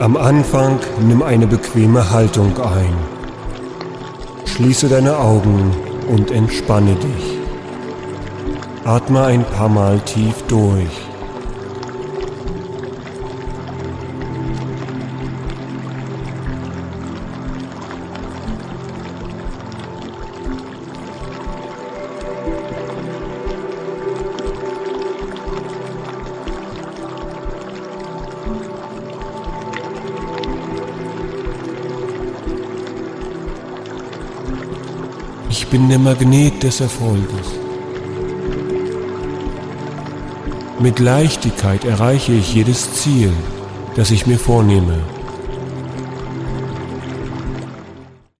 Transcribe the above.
Am Anfang nimm eine bequeme Haltung ein. Schließe deine Augen und entspanne dich. Atme ein paar Mal tief durch. Ich bin der Magnet des Erfolges. Mit Leichtigkeit erreiche ich jedes Ziel, das ich mir vornehme.